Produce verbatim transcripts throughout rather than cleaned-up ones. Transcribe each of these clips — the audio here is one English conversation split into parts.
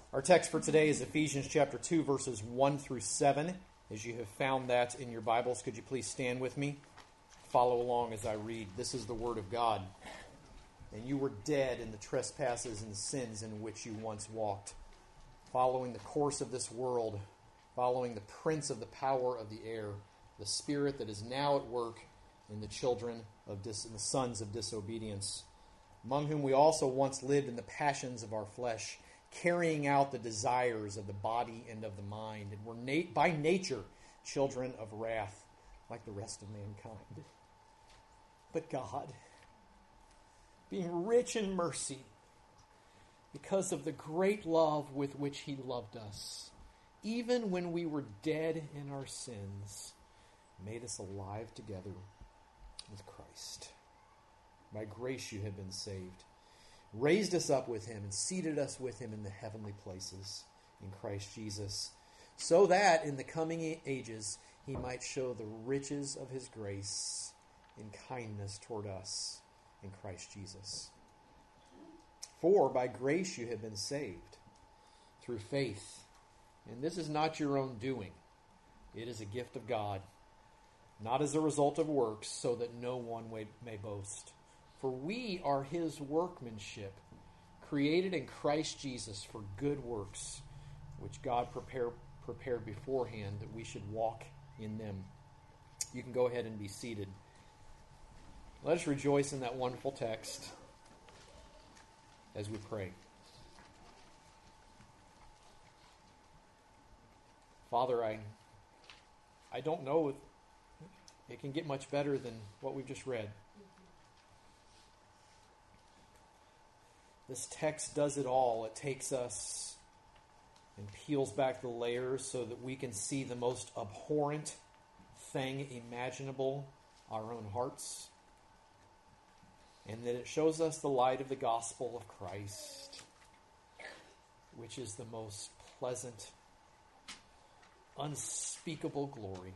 Our text for today is Ephesians chapter two, verses one through seven. As you have found that in your Bibles, could you please stand with me? Follow along as I read. This is the Word of God. And you were dead in the trespasses and sins in which you once walked, following the course of this world, following the prince of the power of the air, the spirit that is now at work in the children of dis- in the sons of disobedience, among whom we also once lived in the passions of our flesh, carrying out the desires of the body and of the mind, and were na- by nature children of wrath, like the rest of mankind. But God, being rich in mercy, because of the great love with which He loved us, even when we were dead in our sins, made us alive together with Christ. By grace you have been saved, raised us up with Him, and seated us with Him in the heavenly places in Christ Jesus, so that in the coming ages He might show the riches of His grace in kindness toward us in Christ Jesus. For by grace you have been saved, through faith. And this is not your own doing. It is a gift of God, not as a result of works, so that no one may boast. For we are His workmanship, created in Christ Jesus for good works, which God prepare, prepared beforehand that we should walk in them. You can go ahead and be seated. Let us rejoice in that wonderful text as we pray. Father, I, I don't know if it can get much better than what we've just read. This text does it all. It takes us and peels back the layers so that we can see the most abhorrent thing imaginable, our own hearts. And that it shows us the light of the gospel of Christ, which is the most pleasant, unspeakable glory.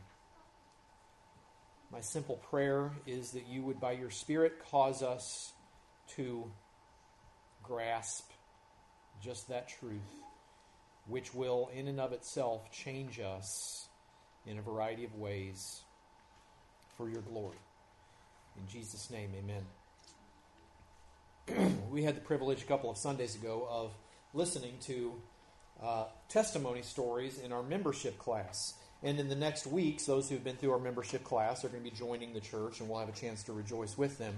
My simple prayer is that you would, by your Spirit, cause us to grasp just that truth, which will, in and of itself, change us in a variety of ways for your glory. In Jesus' name, amen. We had the privilege a couple of Sundays ago of listening to uh, testimony stories in our membership class. And in the next weeks, those who've been through our membership class are going to be joining the church, and we'll have a chance to rejoice with them.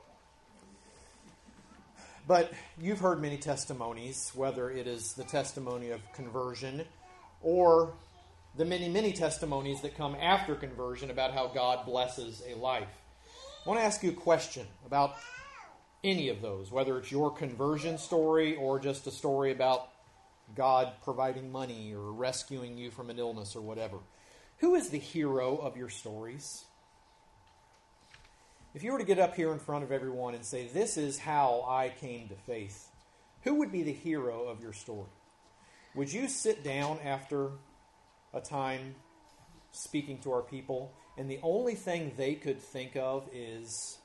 But you've heard many testimonies, whether it is the testimony of conversion or the many, many testimonies that come after conversion about how God blesses a life. I want to ask you a question about any of those, whether it's your conversion story or just a story about God providing money or rescuing you from an illness or whatever. Who is the hero of your stories? If you were to get up here in front of everyone and say, this is how I came to faith, who would be the hero of your story? Would you sit down after a time speaking to our people, and the only thing they could think of is,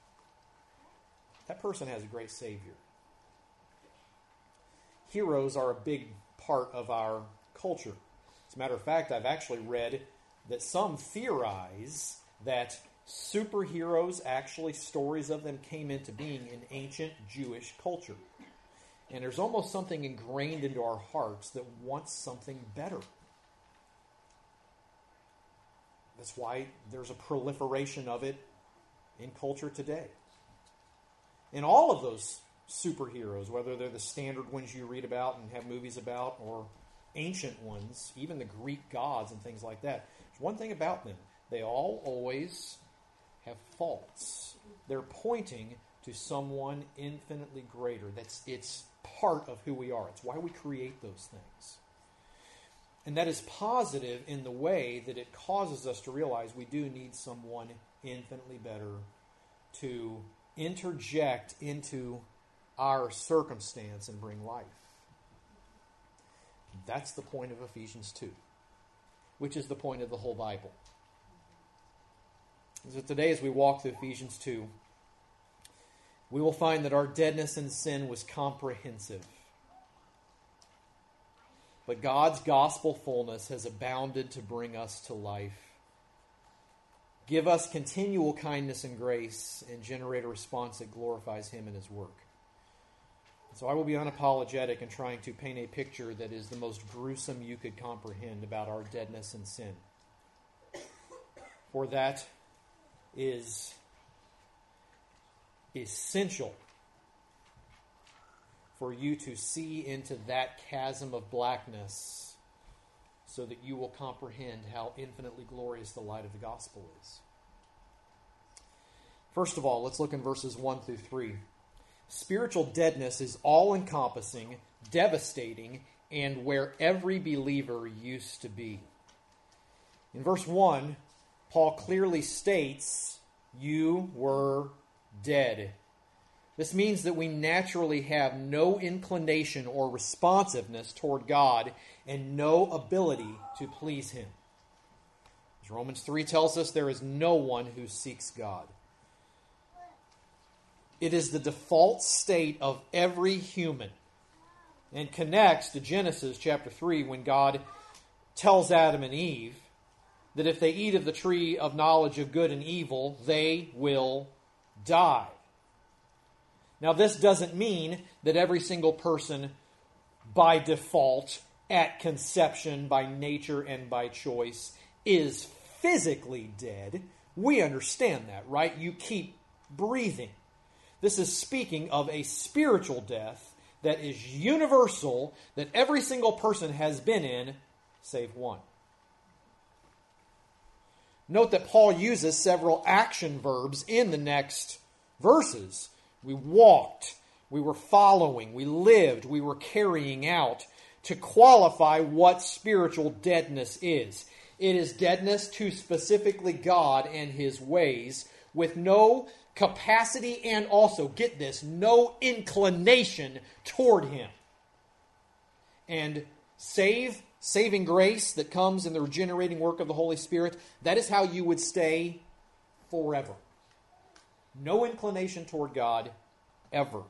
that person has a great Savior? Heroes are a big part of our culture. As a matter of fact, I've actually read that some theorize that superheroes, actually stories of them, came into being in ancient Jewish culture. And there's almost something ingrained into our hearts that wants something better. That's why there's a proliferation of it in culture today. And all of those superheroes, whether they're the standard ones you read about and have movies about, or ancient ones, even the Greek gods and things like that, there's one thing about them. They all always have faults. They're pointing to someone infinitely greater. That's it's part of who we are. It's why we create those things. And that is positive in the way that it causes us to realize we do need someone infinitely better to interject into our circumstance and bring life. That's the point of Ephesians two, which is the point of the whole Bible. So today, as we walk through Ephesians two, we will find that our deadness in sin was comprehensive. but God's gospel fullness has abounded to bring us to life. Give us continual kindness and grace, and generate a response that glorifies Him and His work. So I will be unapologetic in trying to paint a picture that is the most gruesome you could comprehend about our deadness and sin. For that is essential for you to see into that chasm of blackness so that you will comprehend how infinitely glorious the light of the gospel is. First of all, let's look in verses one through three. Spiritual deadness is all-encompassing, devastating, and where every believer used to be. In verse one, Paul clearly states, "You were dead." This means that we naturally have no inclination or responsiveness toward God and no ability to please Him. As Romans three tells us, there is no one who seeks God. It is the default state of every human and connects to Genesis chapter three when God tells Adam and Eve that if they eat of the tree of knowledge of good and evil, they will die. Now, this doesn't mean that every single person by default, at conception, by nature, and by choice, is physically dead. We understand that, right? You keep breathing. This is speaking of a spiritual death that is universal, that every single person has been in, save one. Note that Paul uses several action verbs in the next verses. We walked, we were following, we lived, we were carrying out, to qualify what spiritual deadness is. It is deadness to specifically God and His ways, with no capacity and also, get this, no inclination toward Him. And save, saving grace that comes in the regenerating work of the Holy Spirit, that is how you would stay forever. No inclination toward God, ever.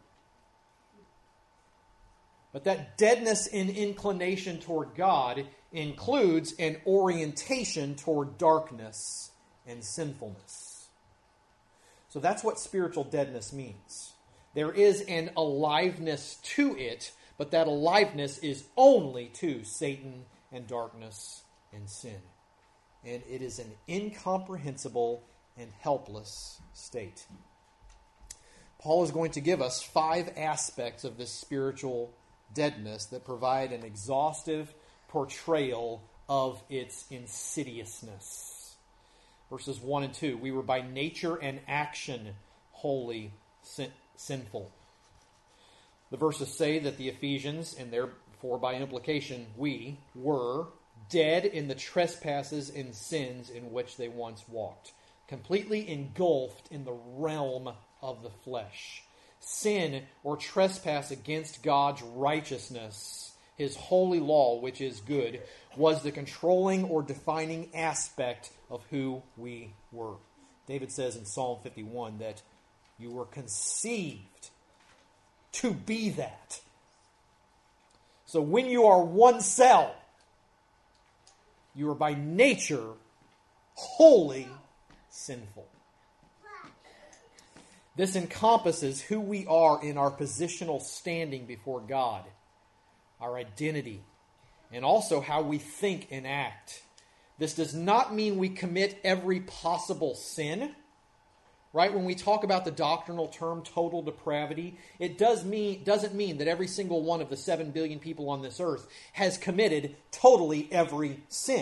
But that deadness in inclination toward God includes an orientation toward darkness and sinfulness. So that's what spiritual deadness means. There is an aliveness to it, but that aliveness is only to Satan and darkness and sin. And it is an incomprehensible and helpless state. Paul is going to give us five aspects of this spiritual deadness that provide an exhaustive portrayal of its insidiousness. Verses one and two, we were by nature and action wholly sin- sinful. The verses say that the Ephesians, and therefore by implication we, were dead in the trespasses and sins in which they once walked, completely engulfed in the realm of the flesh. Sin or trespass against God's righteousness, His holy law, which is good, was the controlling or defining aspect of who we were. David says in Psalm fifty-one that you were conceived to be that. So when you are one cell, you are by nature wholly sinful. This encompasses who we are in our positional standing before God, our identity, and also how we think and act. This does not mean we commit every possible sin. Right? When we talk about the doctrinal term total depravity, it does mean, doesn't mean that every single one of the seven billion people on this earth has committed totally every sin.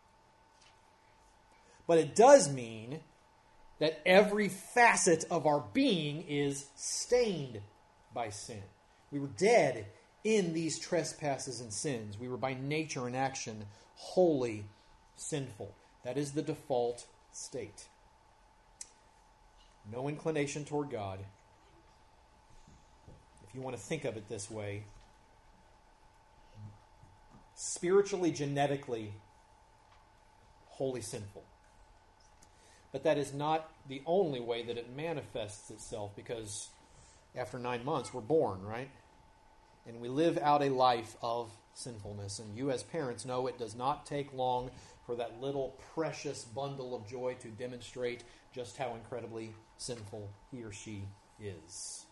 But it does mean that every facet of our being is stained by sin. We were dead in these trespasses and sins. We were by nature and action wholly sinful. That is the default state. No inclination toward God. If you want to think of it this way, spiritually, genetically, wholly sinful. But that is not the only way that it manifests itself, because after nine months we're born, right? And we live out a life of sinfulness. And you as parents know it does not take long for that little precious bundle of joy to demonstrate just how incredibly sinful he or she is.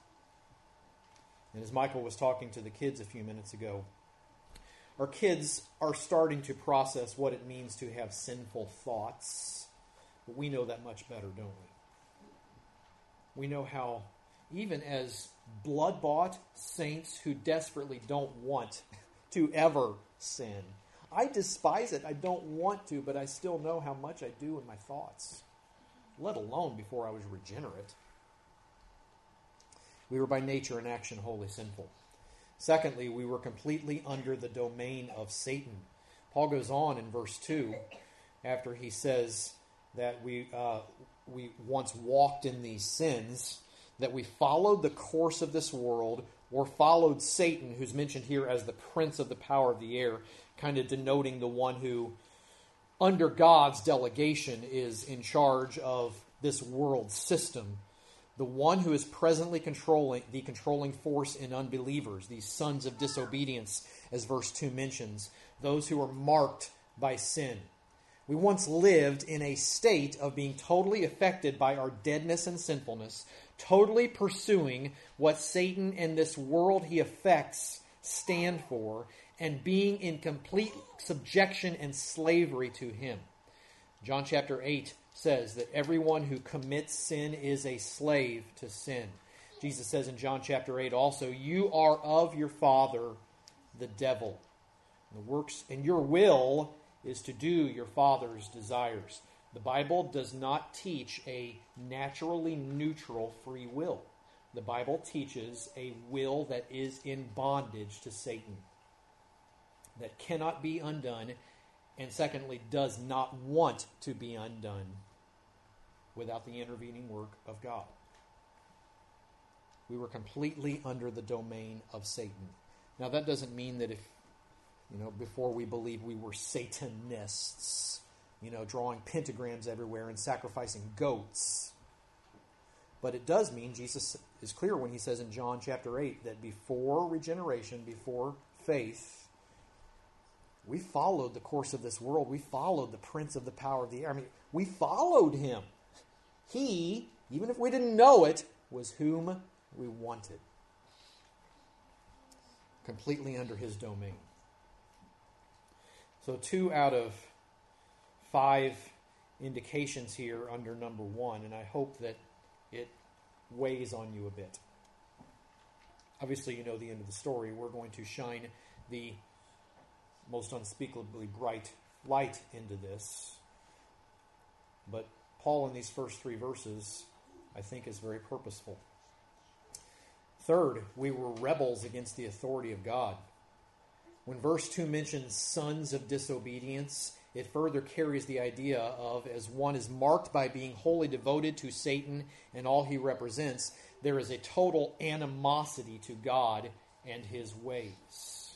And as Michael was talking to the kids a few minutes ago, our kids are starting to process what it means to have sinful thoughts. But we know that much better, don't we? We know how, even as blood-bought saints who desperately don't want to ever sin, I despise it. I don't want to, but I still know how much I do in my thoughts, let alone before I was regenerate. We were by nature and action wholly sinful. Secondly, we were completely under the domain of Satan. Paul goes on in verse two, after he says that we uh, we once walked in these sins, that we followed the course of this world, or followed Satan, who's mentioned here as the prince of the power of the air, kind of denoting the one who, under God's delegation, is in charge of this world system. The one who is presently controlling the controlling force in unbelievers, these sons of disobedience, as verse two mentions, those who are marked by sin. We once lived in a state of being totally affected by our deadness and sinfulness, totally pursuing what Satan and this world he affects stand for, and being in complete subjection and slavery to him. John chapter eight says that everyone who commits sin is a slave to sin. Jesus says in John chapter eight also, you are of your father, the devil. And the works and your will is to do your father's desires. The Bible does not teach a naturally neutral free will. The Bible teaches a will that is in bondage to Satan, that cannot be undone, and secondly, does not want to be undone without the intervening work of God. We were completely under the domain of Satan. Now, that doesn't mean that if, you know, before we believed we were Satanists, you know, drawing pentagrams everywhere and sacrificing goats. But it does mean, Jesus is clear when he says in John chapter eight, that before regeneration, before faith, we followed the course of this world. We followed the prince of the power of the air. I mean, we followed him. He, even if we didn't know it, was whom we wanted. Completely under his domain. So two out of five indications here under number one, and I hope that it weighs on you a bit. Obviously, you know the end of the story. We're going to shine the most unspeakably bright light into this. But Paul, in these first three verses, I think is very purposeful. Third, we were rebels against the authority of God. When verse two mentions sons of disobedience, it further carries the idea of, as one is marked by being wholly devoted to Satan and all he represents, there is a total animosity to God and his ways.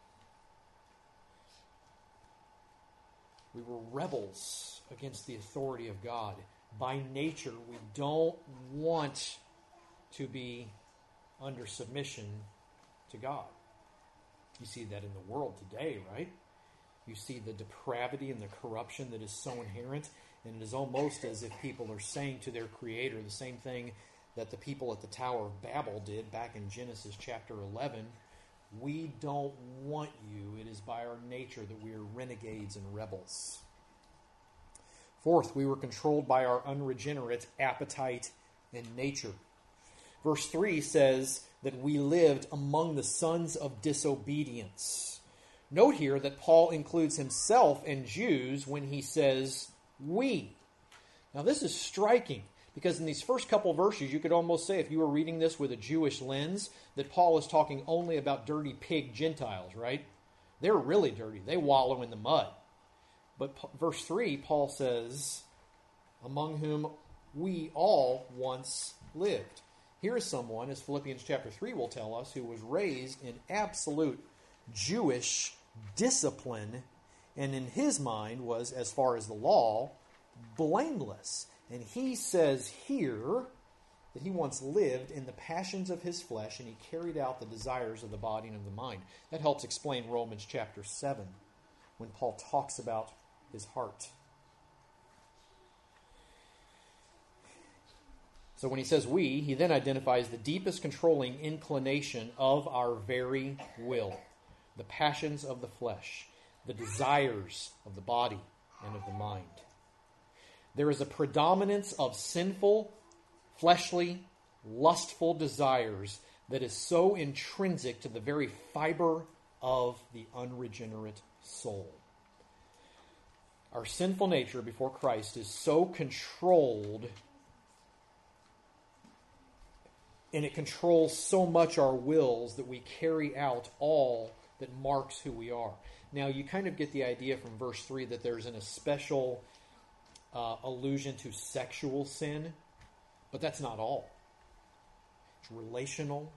We were rebels against the authority of God. By nature, we don't want to be under submission to God. You see that in the world today, right? You see the depravity and the corruption that is so inherent, and it is almost as if people are saying to their Creator the same thing that the people at the Tower of Babel did back in Genesis chapter eleven. We don't want you. It is by our nature that we are renegades and rebels. Fourth, we were controlled by our unregenerate appetite and nature. Verse three says that we lived among the sons of disobedience. Note here that Paul includes himself and Jews when he says we. Now this is striking, because in these first couple verses you could almost say, if you were reading this with a Jewish lens, that Paul is talking only about dirty pig Gentiles, right? They're really dirty. They wallow in the mud. But verse three, Paul says, among whom we all once lived. Here is someone, as Philippians chapter three will tell us, who was raised in absolute Jewish discipline, and in his mind was, as far as the law, blameless. And he says here that he once lived in the passions of his flesh, and he carried out the desires of the body and of the mind. That helps explain Romans chapter seven, when Paul talks about his heart. So when he says we, he then identifies the deepest controlling inclination of our very will, the passions of the flesh, the desires of the body and of the mind. There is a predominance of sinful, fleshly, lustful desires that is so intrinsic to the very fiber of the unregenerate soul. Our sinful nature before Christ is so controlled, and it controls so much our wills that we carry out all that marks who we are. Now, you kind of get the idea from verse three that there's an especial uh, allusion to sexual sin, but that's not all. It's relational,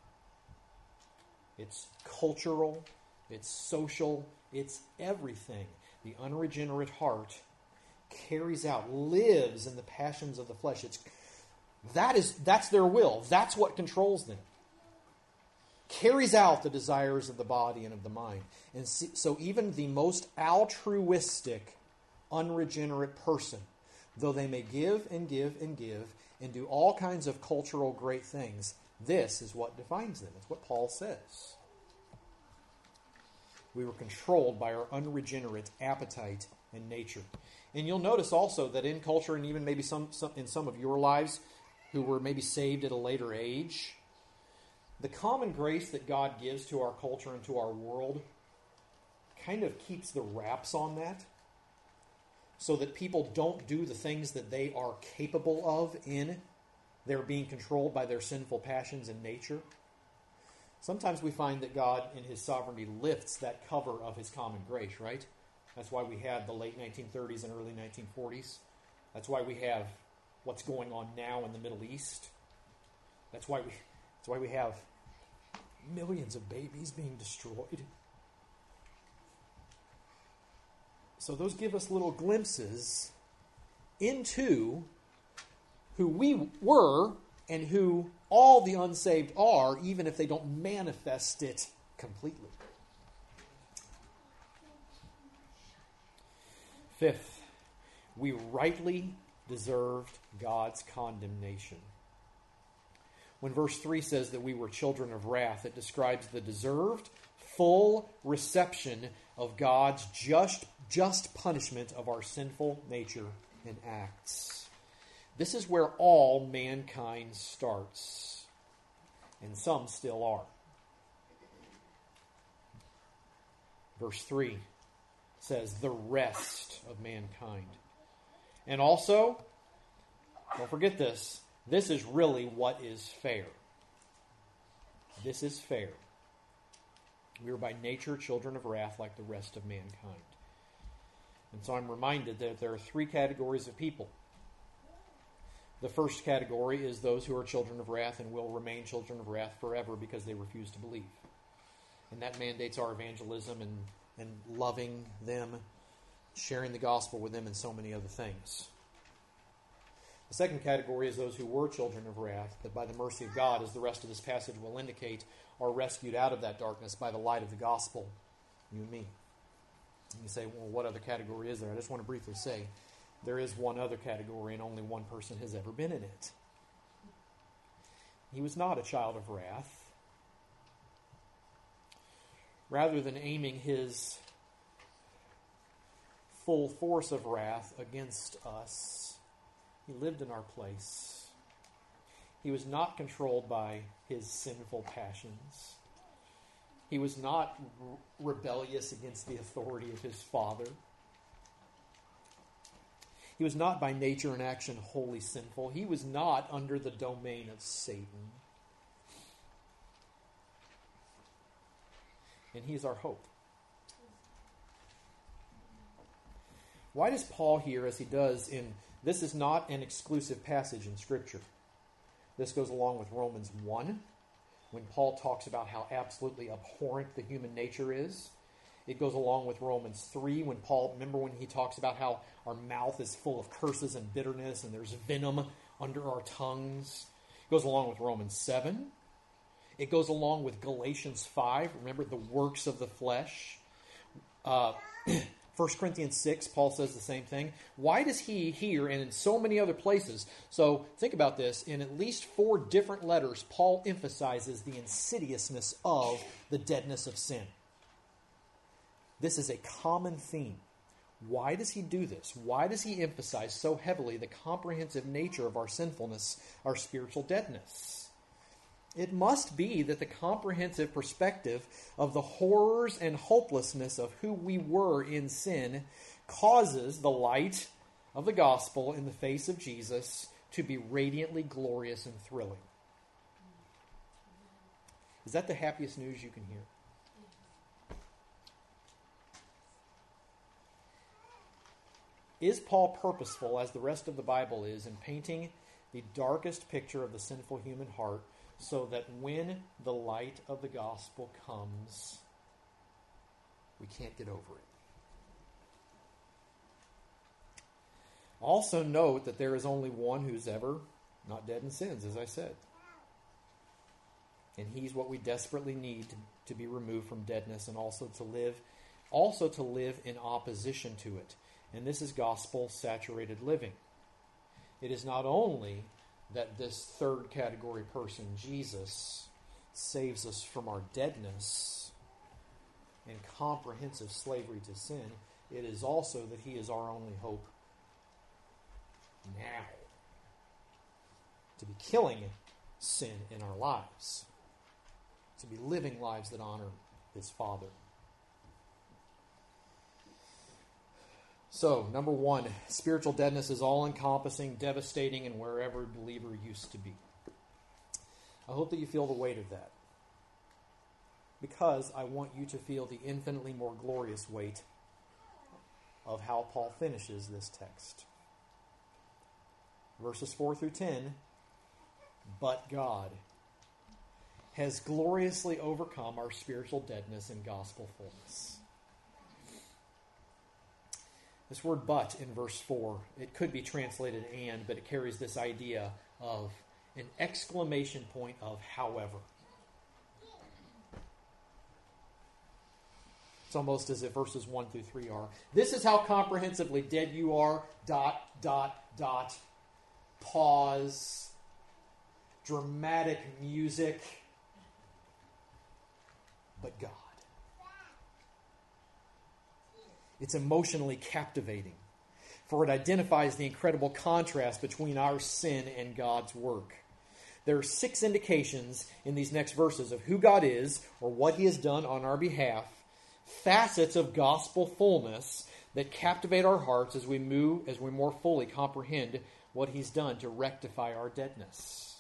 it's cultural, it's social, it's everything. The unregenerate heart carries out, lives in the passions of the flesh. It's that is that's their will. That's what controls them. Carries out the desires of the body and of the mind. And so even the most altruistic, unregenerate person, though they may give and give and give and do all kinds of cultural great things, this is what defines them. It's what Paul says. We were controlled by our unregenerate appetite and nature. And you'll notice also that in culture, and even maybe some, some in some of your lives who were maybe saved at a later age, the common grace that God gives to our culture and to our world kind of keeps the wraps on that, so that people don't do the things that they are capable of in their being controlled by their sinful passions and nature. Sometimes we find that God, in His sovereignty, lifts that cover of His common grace, right? That's why we had the late nineteen thirties and early nineteen forties. That's why we have what's going on now in the Middle East. That's why we, that's why we have millions of babies being destroyed. So those give us little glimpses into who we were and who all the unsaved are, even if they don't manifest it completely. Fifth, we rightly deserved God's condemnation. When verse three says that we were children of wrath, it describes the deserved, full reception of God's just, just punishment of our sinful nature and acts. This is where all mankind starts, and some still are. Verse three says, the rest of mankind. And also, don't forget this, this is really what is fair. This is fair. We are by nature children of wrath like the rest of mankind. And so I'm reminded that there are three categories of people. The first category is those who are children of wrath and will remain children of wrath forever because they refuse to believe. And that mandates our evangelism and, and loving them, sharing the gospel with them, and so many other things. The second category is those who were children of wrath, that by the mercy of God, as the rest of this passage will indicate, are rescued out of that darkness by the light of the gospel, you and me. And you say, well, what other category is there? I just want to briefly say, there is one other category, and only one person has ever been in it. He was not a child of wrath. Rather than aiming his full force of wrath against us, he lived in our place. He was not controlled by his sinful passions. He was not re- rebellious against the authority of his Father. He was not by nature and action wholly sinful. He was not under the domain of Satan. And he is our hope. Why does Paul here, as he does in, this is not an exclusive passage in Scripture. This goes along with Romans one, when Paul talks about how absolutely abhorrent the human nature is. It goes along with Romans three, when Paul, remember when he talks about how our mouth is full of curses and bitterness and there's venom under our tongues. It goes along with Romans seven. It goes along with Galatians five. Remember, the works of the flesh. Uh, First Corinthians six, Paul says the same thing. Why does he here and in so many other places? So think about this. In at least four different letters, Paul emphasizes the insidiousness of the deadness of sin. This is a common theme. Why does he do this? Why does he emphasize so heavily the comprehensive nature of our sinfulness, our spiritual deadness? It must be that the comprehensive perspective of the horrors and hopelessness of who we were in sin causes the light of the gospel in the face of Jesus to be radiantly glorious and thrilling. Is that the happiest news you can hear? Is Paul purposeful, as the rest of the Bible is, in painting the darkest picture of the sinful human heart, so that when the light of the gospel comes, we can't get over it? Also note that there is only one who's ever not dead in sins, as I said. And he's what we desperately need to, to be removed from deadness and also to live, also to live in opposition to it. And this is gospel-saturated living. It is not only that this third category person, Jesus, saves us from our deadness and comprehensive slavery to sin, it is also that he is our only hope now to be killing sin in our lives, to be living lives that honor his Father. So, number one, spiritual deadness is all-encompassing, devastating, and where every believer used to be. I hope that you feel the weight of that, because I want you to feel the infinitely more glorious weight of how Paul finishes this text. Verses four through ten, but God has gloriously overcome our spiritual deadness and gospel fullness. This word but in verse four, it could be translated and, but it carries this idea of an exclamation point of however. It's almost as if verses one through three are. This is how comprehensively dead you are, dot, dot, dot, pause, dramatic music, but God. It's emotionally captivating, for it identifies the incredible contrast between our sin and God's work. There are six indications in these next verses of who God is or what he has done on our behalf, facets of gospel fullness that captivate our hearts as we move, as we more fully comprehend what he's done to rectify our deadness.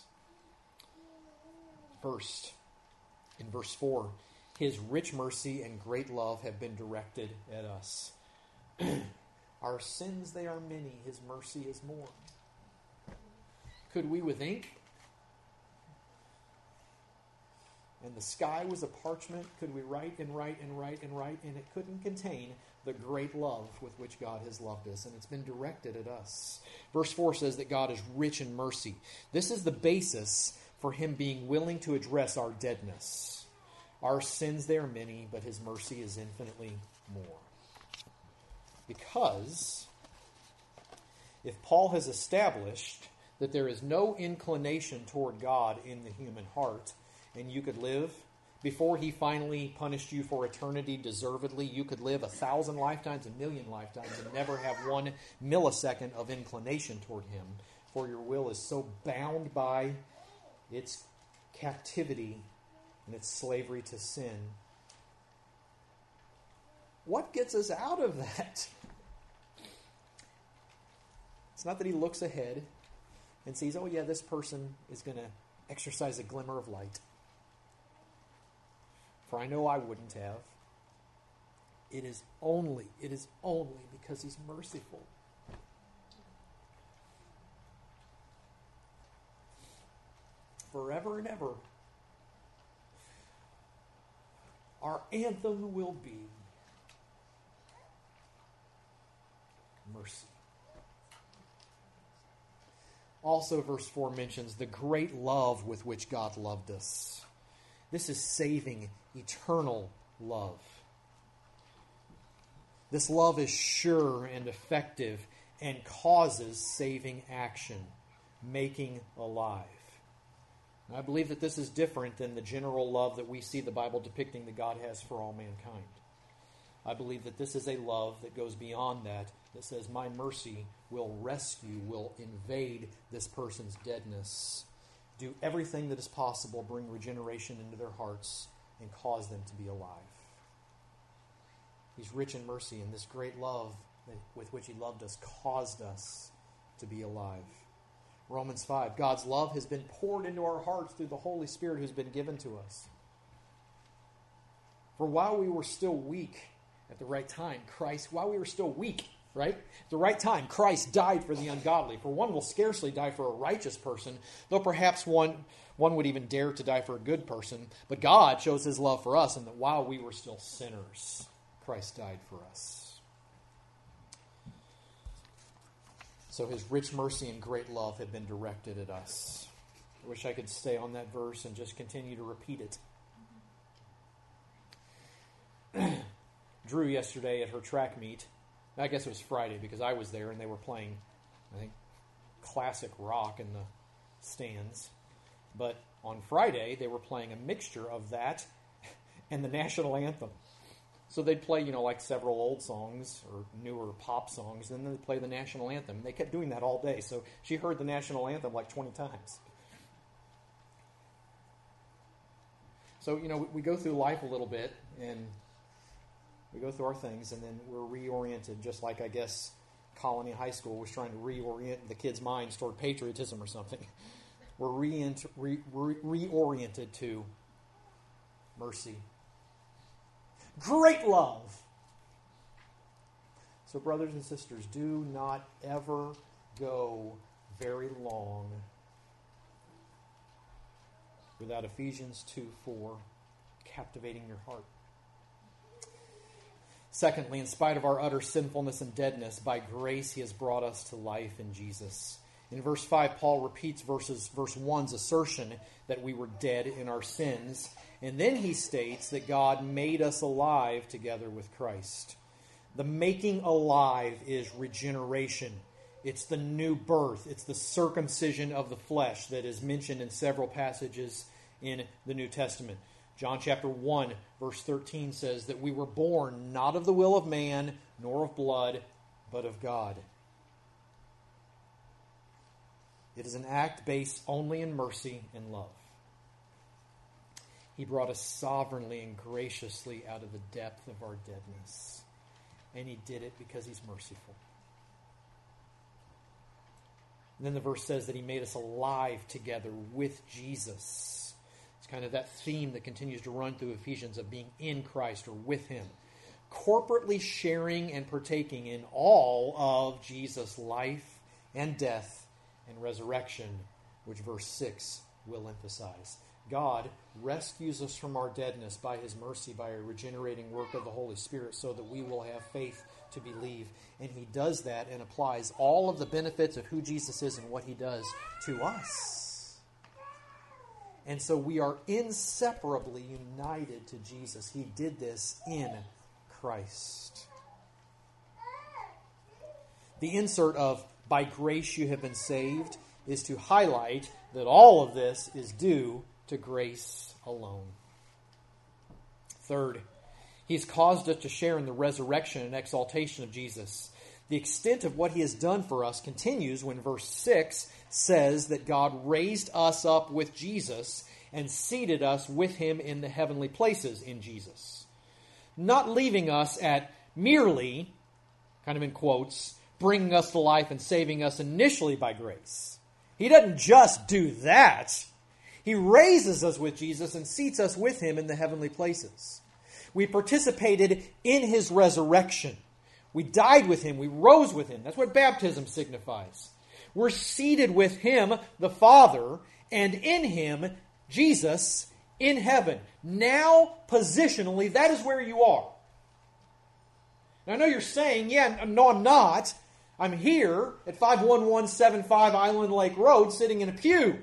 First, in verse four, his rich mercy and great love have been directed at us. Our sins, they are many. His mercy is more. Could we with ink? And the sky was a parchment. Could we write and write and write and write? And it couldn't contain the great love with which God has loved us. And it's been directed at us. Verse four says that God is rich in mercy. This is the basis for him being willing to address our deadness. Our sins, they are many, but his mercy is infinitely more. Because if Paul has established that there is no inclination toward God in the human heart, and you could live, before he finally punished you for eternity deservedly, you could live a thousand lifetimes, a million lifetimes, and never have one millisecond of inclination toward him, for your will is so bound by its captivity and its slavery to sin. What gets us out of that? It's not that he looks ahead and sees, oh yeah, this person is going to exercise a glimmer of light. For I know I wouldn't have. It is only, it is only because he's merciful. Forever and ever, our anthem will be mercy. Also, verse four mentions the great love with which God loved us. This is saving, eternal love. This love is sure and effective and causes saving action, making alive. And I believe that this is different than the general love that we see the Bible depicting that God has for all mankind. I believe that this is a love that goes beyond that, that says, my mercy will rescue, will invade this person's deadness, do everything that is possible, bring regeneration into their hearts, and cause them to be alive. He's rich in mercy, and this great love with which He loved us caused us to be alive. Romans five, God's love has been poured into our hearts through the Holy Spirit who's been given to us. For while we were still weak, at the right time, Christ, while we were still weak, right? At the right time, Christ died for the ungodly. For one will scarcely die for a righteous person, though perhaps one, one would even dare to die for a good person. But God shows His love for us, and that while we were still sinners, Christ died for us. So His rich mercy and great love have been directed at us. I wish I could stay on that verse and just continue to repeat it. Drew yesterday at her track meet, I guess it was Friday because I was there and they were playing, I think, classic rock in the stands. But on Friday, they were playing a mixture of that and the national anthem. So they'd play, you know, like several old songs or newer pop songs, and then they'd play the national anthem. They kept doing that all day. So she heard the national anthem like twenty times. So, you know, we go through life a little bit, and we go through our things, and then we're reoriented, just like, I guess, Colony High School was trying to reorient the kids' minds toward patriotism or something. We're re- re- re- reoriented to mercy. Great love. So, brothers and sisters, do not ever go very long without Ephesians two four captivating your heart. Secondly, in spite of our utter sinfulness and deadness, by grace He has brought us to life in Jesus. In verse five, Paul repeats verses, verse one's assertion that we were dead in our sins. And then he states that God made us alive together with Christ. The making alive is regeneration. It's the new birth. It's the circumcision of the flesh that is mentioned in several passages in the New Testament. John chapter one, verse thirteen says that we were born not of the will of man, nor of blood, but of God. It is an act based only in mercy and love. He brought us sovereignly and graciously out of the depth of our deadness. And He did it because He's merciful. And then the verse says that He made us alive together with Jesus. It's kind of that theme that continues to run through Ephesians of being in Christ or with Him. Corporately sharing and partaking in all of Jesus' life and death and resurrection, which verse six will emphasize. God rescues us from our deadness by His mercy, by a regenerating work of the Holy Spirit, so that we will have faith to believe. And He does that and applies all of the benefits of who Jesus is and what He does to us. And so we are inseparably united to Jesus. He did this in Christ. The insert of "by grace you have been saved" is to highlight that all of this is due to grace alone. Third, He's caused us to share in the resurrection and exaltation of Jesus. The extent of what He has done for us continues when verse six says that God raised us up with Jesus and seated us with Him in the heavenly places in Jesus. Not leaving us at merely, kind of in quotes, bringing us to life and saving us initially by grace. He doesn't just do that. He raises us with Jesus and seats us with Him in the heavenly places. We participated in His resurrection. We died with Him. We rose with Him. That's what baptism signifies. We're seated with Him, the Father, and in Him, Jesus, in heaven. Now, positionally, that is where you are. Now, I know you're saying, yeah, no, I'm not. I'm here at five one one seven five Island Lake Road sitting in a pew.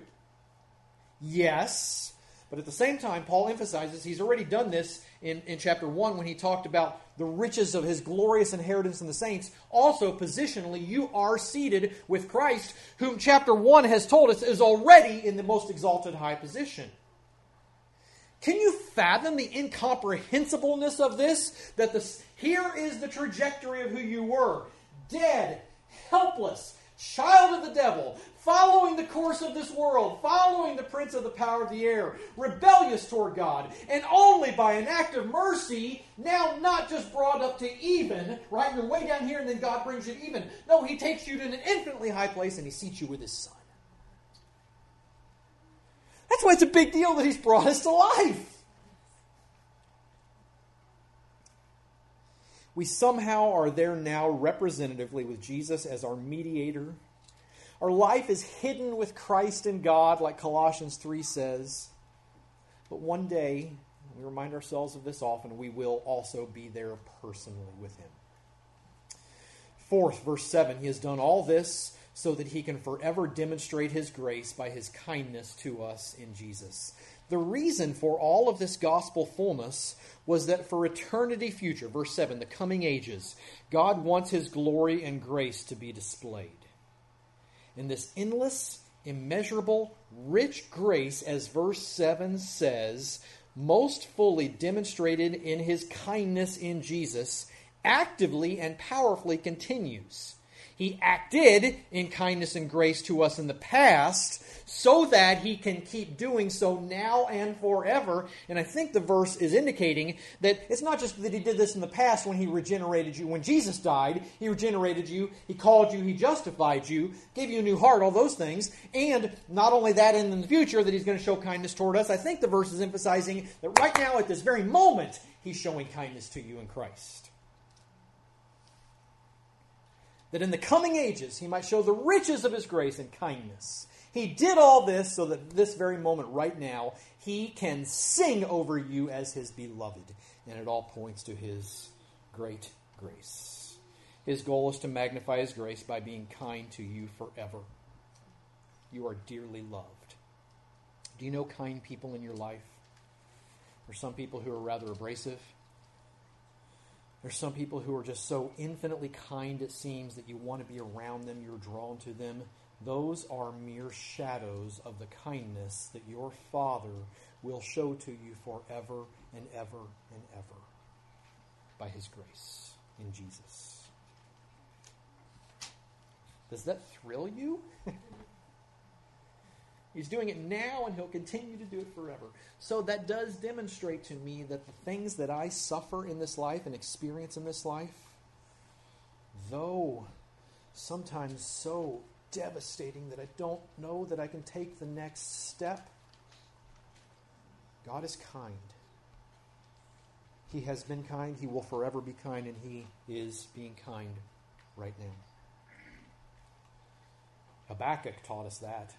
Yes, but at the same time, Paul emphasizes he's already done this in, in chapter one when he talked about the riches of his glorious inheritance in the saints. Also, positionally, you are seated with Christ, whom chapter one has told us is already in the most exalted high position. Can you fathom the incomprehensibleness of this? That this, here is the trajectory of who you were. Dead, helpless, child of the devil, following the course of this world, following the prince of the power of the air, rebellious toward God, and only by an act of mercy, now not just brought up to even, right? You're way down here and then God brings you to even. No, He takes you to an infinitely high place and He seats you with His Son. That's why it's a big deal that He's brought us to life. We somehow are there now representatively with Jesus as our mediator. Our life is hidden with Christ in God, like Colossians three says. But one day, we remind ourselves of this often, we will also be there personally with Him. Fourth, verse seven, He has done all this so that He can forever demonstrate His grace by His kindness to us in Jesus. The reason for all of this gospel fullness was that for eternity future, verse seven, the coming ages, God wants His glory and grace to be displayed. And this endless, immeasurable, rich grace, as verse seven says, most fully demonstrated in His kindness in Jesus, actively and powerfully continues. He acted in kindness and grace to us in the past so that He can keep doing so now and forever. And I think the verse is indicating that it's not just that He did this in the past when He regenerated you. When Jesus died, He regenerated you, He called you, He justified you, gave you a new heart, all those things. And not only that, in the future, that He's going to show kindness toward us. I think the verse is emphasizing that right now, at this very moment, He's showing kindness to you in Christ. That in the coming ages, He might show the riches of His grace and kindness. He did all this so that this very moment right now, He can sing over you as His beloved. And it all points to His great grace. His goal is to magnify His grace by being kind to you forever. You are dearly loved. Do you know kind people in your life? There are some people who are rather abrasive. There's some people who are just so infinitely kind, it seems, that you want to be around them, you're drawn to them. Those are mere shadows of the kindness that your Father will show to you forever and ever and ever by His grace in Jesus. Does that thrill you? He's doing it now, and He'll continue to do it forever. So that does demonstrate to me that the things that I suffer in this life and experience in this life, though sometimes so devastating that I don't know that I can take the next step, God is kind. He has been kind. He will forever be kind, and He is being kind right now. Habakkuk taught us that.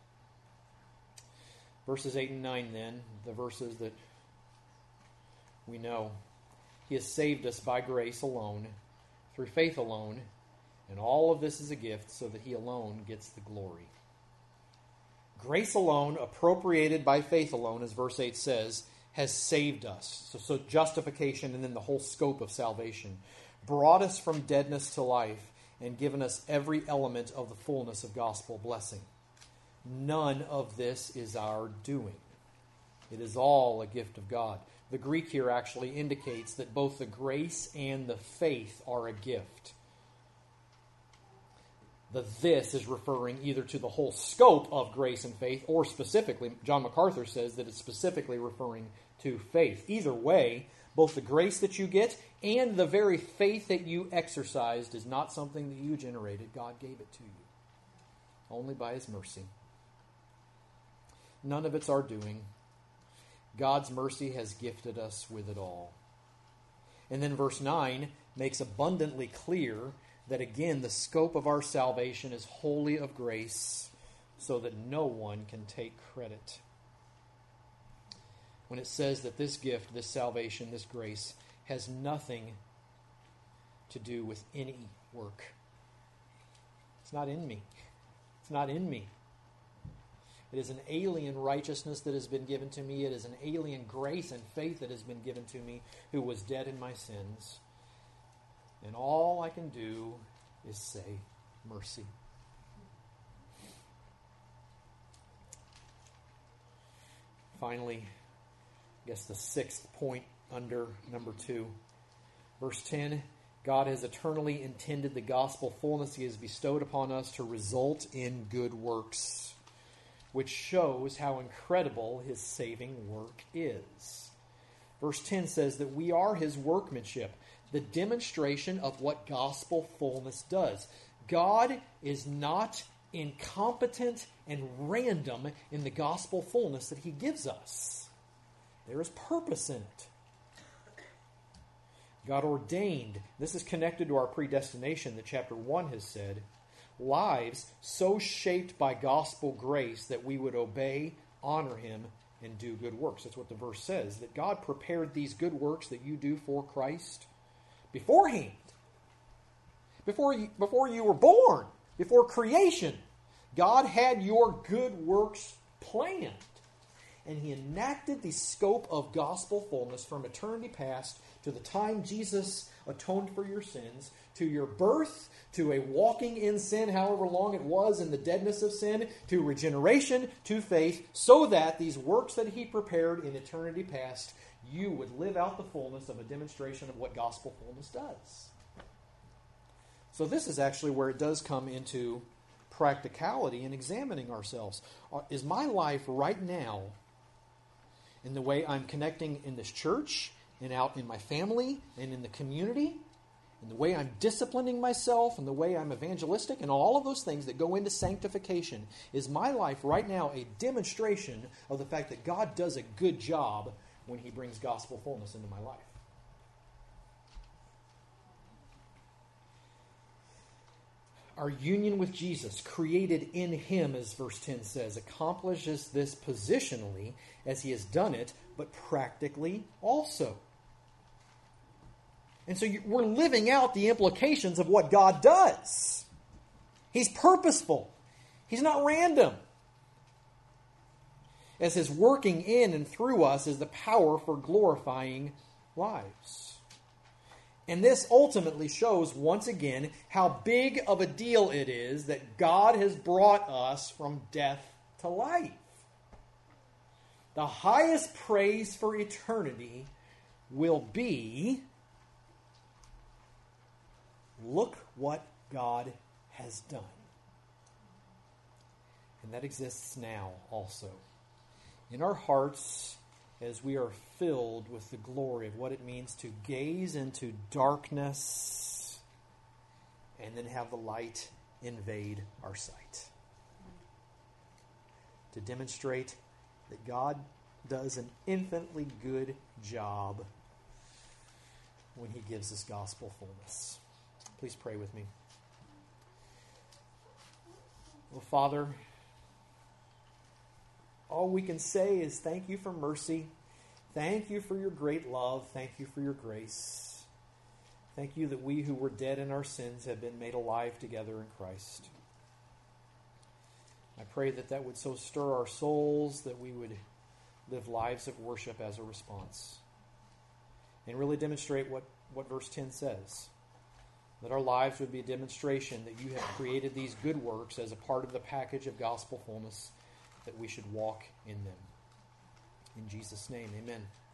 Verses eight and nine then, the verses that we know. He has saved us by grace alone, through faith alone, and all of this is a gift so that He alone gets the glory. Grace alone, appropriated by faith alone, as verse eight says, has saved us. So, so justification and then the whole scope of salvation. Brought us from deadness to life and given us every element of the fullness of gospel blessing. None of this is our doing. It is all a gift of God. The Greek here actually indicates that both the grace and the faith are a gift. The this is referring either to the whole scope of grace and faith, or specifically, John MacArthur says that it's specifically referring to faith. Either way, both the grace that you get and the very faith that you exercised is not something that you generated. God gave it to you. Only by His mercy. None of it's our doing. God's mercy has gifted us with it all. And then verse nine makes abundantly clear that again the scope of our salvation is wholly of grace, so that no one can take credit. When it says that this gift, this salvation, this grace has nothing to do with any work. It's not in me. It's not in me. It is an alien righteousness that has been given to me. It is an alien grace and faith that has been given to me, who was dead in my sins. And all I can do is say, mercy. Finally, I guess the sixth point under number two. Verse ten, God has eternally intended the gospel fullness He has bestowed upon us to result in good works, which shows how incredible His saving work is. Verse ten says that we are His workmanship, the demonstration of what gospel fullness does. God is not incompetent and random in the gospel fullness that He gives us. There is purpose in it. God ordained, this is connected to our predestination that chapter one has said, lives so shaped by gospel grace that we would obey, honor Him, and do good works. That's what the verse says, that God prepared these good works that you do for Christ beforehand. Before you, before you were born, before creation, God had your good works planned. And He enacted the scope of gospel fullness from eternity past to the time Jesus atoned for your sins, to your birth, to a walking in sin, however long it was, in the deadness of sin, to regeneration, to faith, so that these works that He prepared in eternity past, you would live out the fullness of a demonstration of what gospel fullness does. So this is actually where it does come into practicality in examining ourselves. Is my life right now, in the way I'm connecting in this church and out in my family and in the community, in the way I'm disciplining myself and the way I'm evangelistic and all of those things that go into sanctification, is my life right now a demonstration of the fact that God does a good job when He brings gospel fullness into my life? Our union with Jesus, created in Him, as verse ten says, accomplishes this positionally as He has done it, but practically also. And so you, we're living out the implications of what God does. He's purposeful. He's not random. As His working in and through us is the power for glorifying lives. And this ultimately shows, once again, how big of a deal it is that God has brought us from death to life. The highest praise for eternity will be, look what God has done. And that exists now also. In our hearts, as we are filled with the glory of what it means to gaze into darkness and then have the light invade our sight. To demonstrate that God does an infinitely good job when He gives us gospel fullness. Please pray with me. Well, Father, all we can say is thank You for mercy. Thank You for Your great love. Thank You for Your grace. Thank You that we who were dead in our sins have been made alive together in Christ. I pray that that would so stir our souls that we would live lives of worship as a response. And really demonstrate what, what verse ten says. That our lives would be a demonstration that You have created these good works as a part of the package of gospel fullness, that we should walk in them. In Jesus' name, amen.